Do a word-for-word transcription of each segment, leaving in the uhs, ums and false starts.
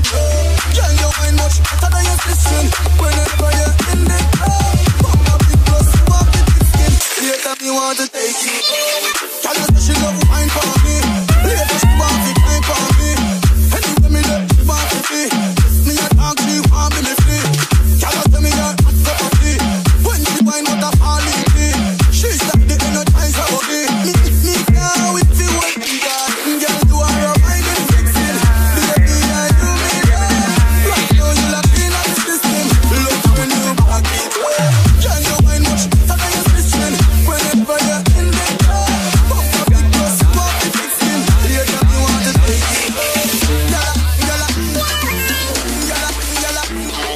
it up. Girl, you wine much better than your sister. Whenever you're in the club, pump up the plus, you have the thick skin. Later me want to take you. Girl, you say she love wine for me. Later she want to time for me. Anyway me there, she want to see. Me a talk, she want me to free. Girl, you tell me you're hot cup of tea. When she wine out of all in me, she stop the energizer of me. Me, me now if you want me that. Girl, you are your mind and fixing. Baby, I do me that. Right now you lock in on the system. Look when you back it up. Girl, you wine much better than your sister. Whenever you're in the club, pump up the plus, you have the fixing. Later me want to take it up. Gala, gala, gala, gala,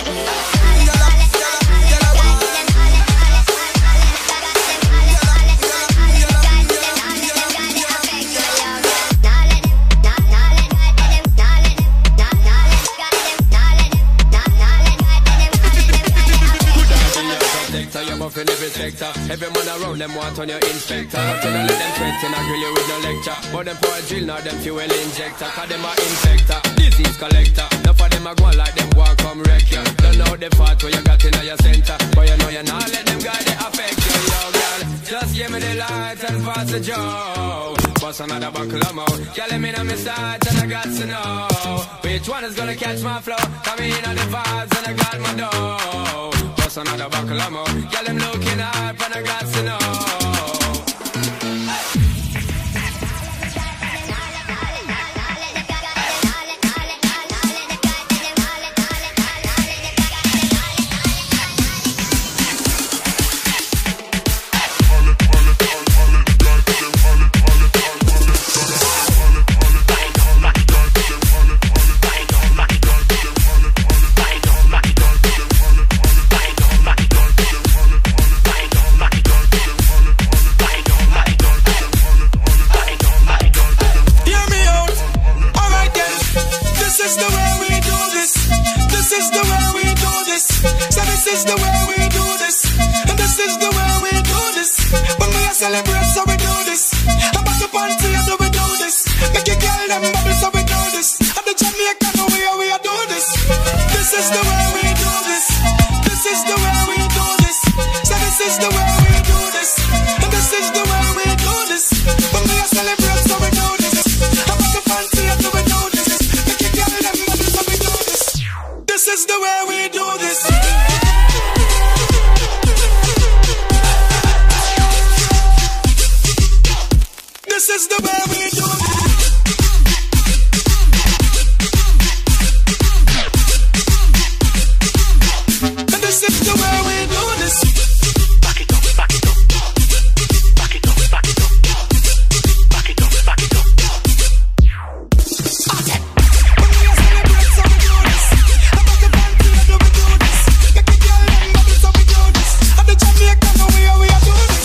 every sector. Every man around them want on your inspector. But you don't let them threaten, I grill you with no lecture. But them pour a drill, now them fuel injector. Cause them a infector, disease collector. Enough of them a go like them walk come wreck you. Don't know the part where you got in your center. But you know you not let them guy they affect you, yo girl. Just give me the light and pass the joe. Bust another buckle of more. Girl, let me know my sight and I got to know which one is gonna catch my flow. Come in on the vibes and I got my dough. Bust another buckle of more. Girl, I'm looking up and I got to know. This is the way we do this, and this is the way we do this. When we celebrate, so we do this. About the party, so we do this. Make you girl them bubble, so we do this. At the Jamaican, we are we are do this. This is the way we do this. This is the way we do this. So this is the way we do this, and this is the way we do this. When we celebrate, so we do this. About the party, so we do this. Make you girl them bubble, so we do this. This is the way we do this. This is the way we do it. And this is the way we do this. Back it up, back it up. Back it up, back it up. Back it up, back it up. Okay. When we celebrate, so we do this. About the party, so we do this. Make the girl and bubble, so we do this. At the Jamaican, we are we are do this.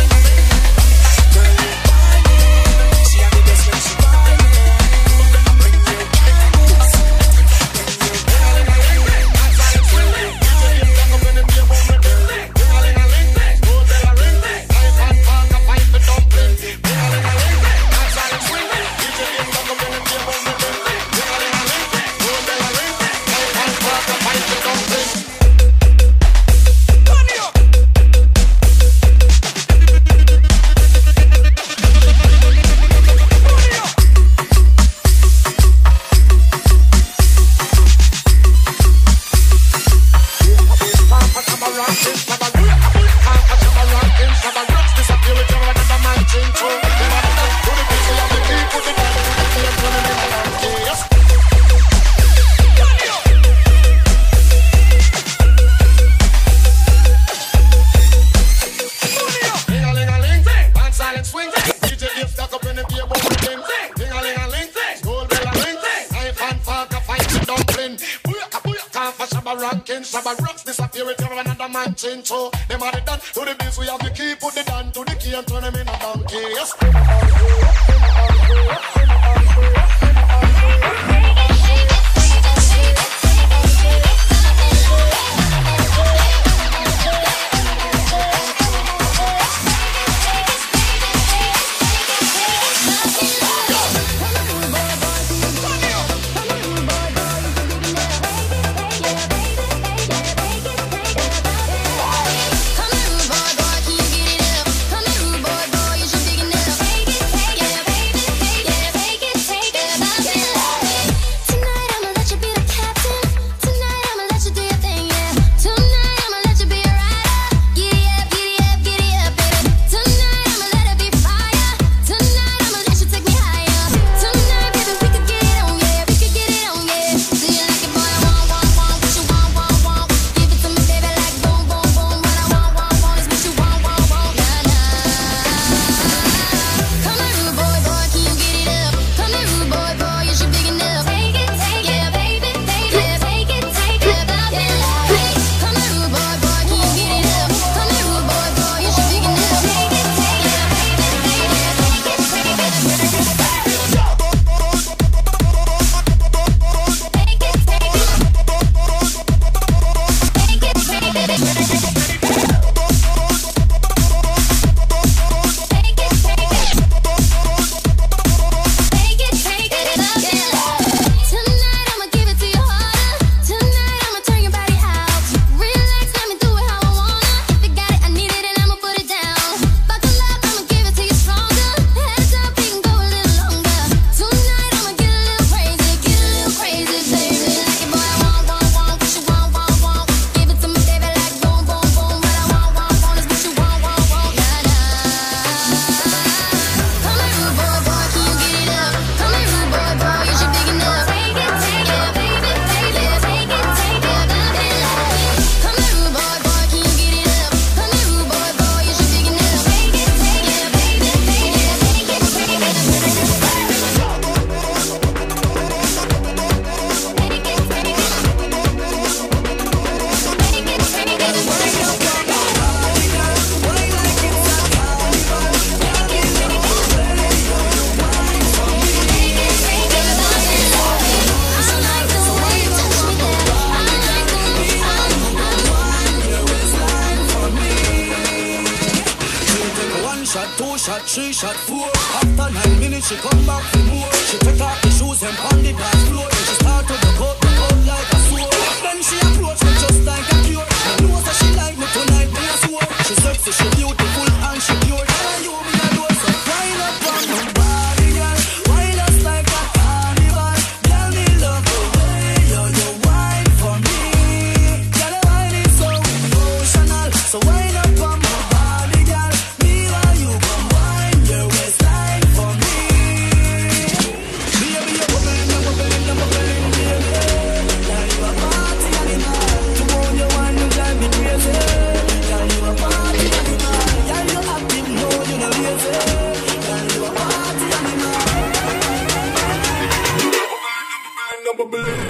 Shabba rocks disappear with another man change. So them are the done to the biz. We have the key, put the down to the key and turn them in a donkey. Yes. shot three, shot four. After nine minutes, she come back for more. She take off the shoes and pound the dance floor. Then she start to look out, look out like a sword. Then she approach me just like a cure. I know that she like me tonight, me a swore. She sexy, she beautiful and she pure. And you me a do so wind up on my body, girl. Wind us like a carnival. Girl, me love the way you you wine for me. Girl, the wine is so emotional. So wind up on my body, girl. Me while you come wine your waistline for me. Baby, you're bubbling, you're bubbling, you're bubbling, baby. Girl, you a party animal. To own your wine, you drive me crazy. Girl, you a party animal. Girl, you active, no, you no lazy. Girl, you a party animal. You're bubbling, you're bubbling, you're bubbling.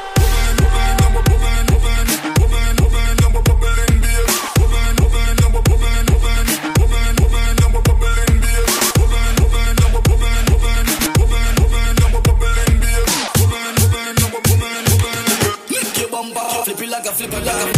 Flip it like a flip it like a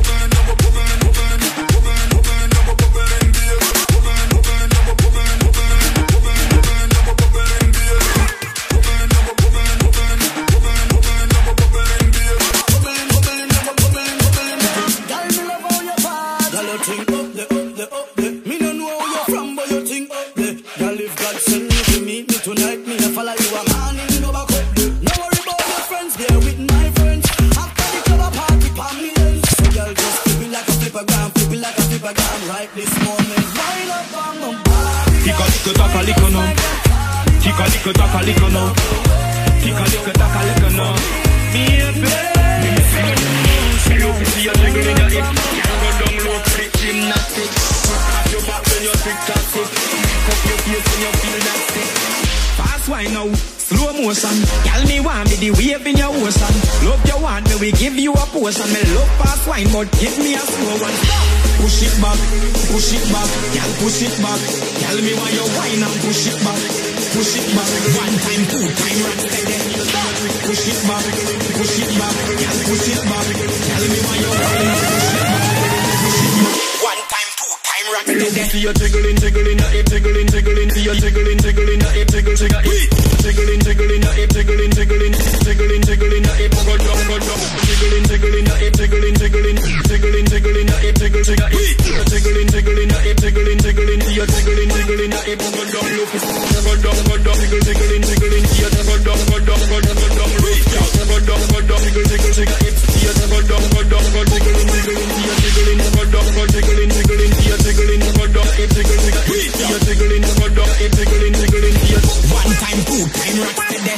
and me love fast wine, but give me a slow one. Push it back, push it back, girl, push it back. Tell me why you wine and push it back, push it back. One time, two time, rock steady. Push it back, push it back, girl, push it back. Tell me why you wine and push it back, push it back. One time, two time, rock steady. See you tickling, tickling, a hip, tickling, tickling. See you tickling, tickling, a hip, tickle, tickle, tickling, tickling, a hip, tickling, tickling, tickling, tickling, a hip, go down, go down. Tickling, tickling, a hip, tickling, tickling, tickling, tickling, a hip, tickle, tickle, tickling, tickling, a hip, tickling, tickling, see you tickling, tickling, a hip, go down, look, go down, go down, tickle, tickling, tickling, see you go down, go down, go down, go down, look, go down, go down, tickle, tickle, tickle, hip, see you go down, go down, go tickling, tickling, see you tickling, go down, go tickling, tickling, see you tickling, go down, hip, tickle, tickle, see you tickling, go down, hip, tickling, tickling, see you one time, two time, rock steady.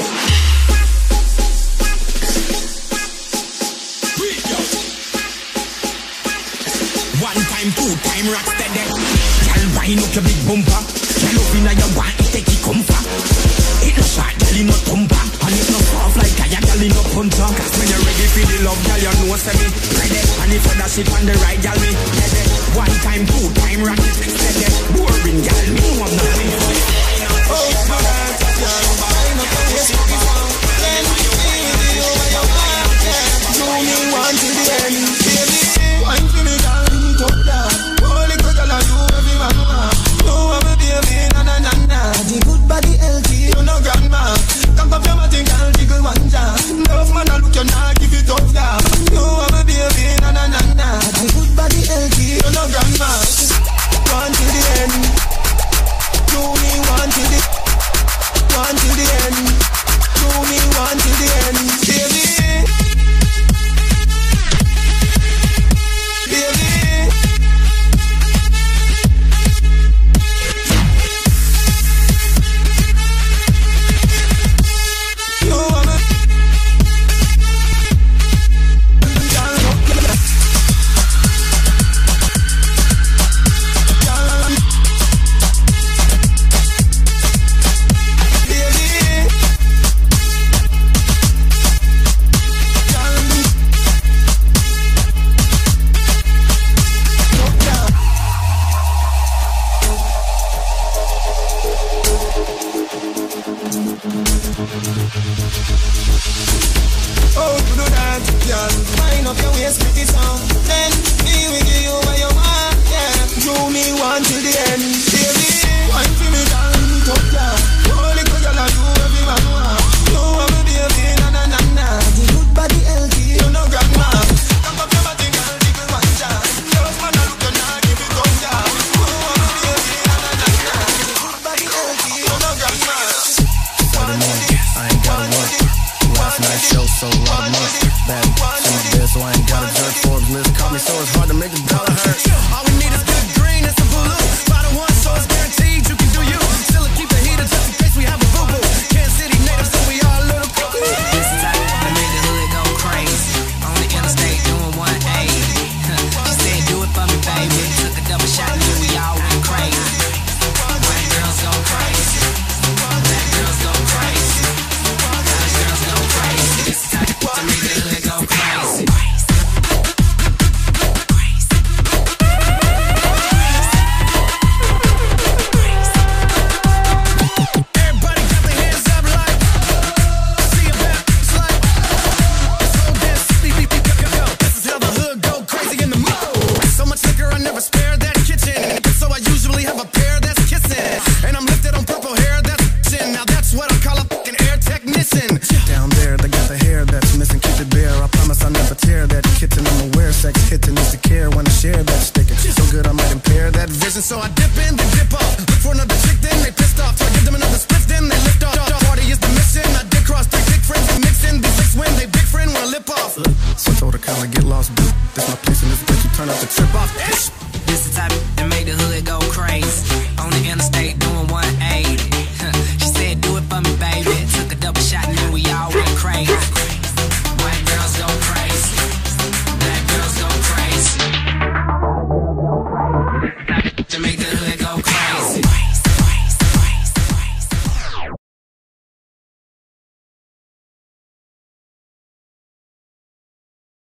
Two time rock steady. Girl, wind up your big bumper. Girl, up inna your want it take it comfort. It no short, girl, it no thumper. And it no soft like a girl, it no punter. Cause when you're ready for the love, girl, you know say me ready. And if you dash it on the right, girl, me ready. One time, two time rock it steady. Boring, girl, me want nothing. Oh my God, girl, wind up your waist, let me feel you when you want. Do me one till the end, baby. Wine for me, girl. Holy good girl, I do every man want. You want me, baby, na na na na. The good body healthy, you know grandma. Come up your body, girl, jiggle one jam. Love man, I look you now, give it up, yeah. You want me, baby, na na na na. The good body healthy, you know grandma. One till the end. Do me one till the, one till the end. Do me one till the end, baby. Oh, to do that, girl. Wind up your waist, make it sound. Then me will give you what you want, yeah. Do me one till the end, baby. One till so I ain't got a jerk. Forbes list caught me, so it's hard to make a dollar hurt. All we need is good green and some blue. Bottom one, so it's guaranteed you can do you. Still keep the heater just in case we have a boo-boo. Kansas City natives, so we all a little cuckoo. This is how I made the hood go crazy. On the interstate doing one eighty. She said, do it for me, baby. Took a double shot and then we all went crazy. White girls go crazy. Black girls go crazy. College girls go crazy. This is how I made the hood go crazy. So I dip in, then dip off. Look for another chick, then they pissed off. So I give them another split, then they lift off. Party is the mission. I did cross three big friends and mix in these six when they big friend wanna lip off. So I told her, kinda get lost, dude. This my place and this bitch, you turn out the trip.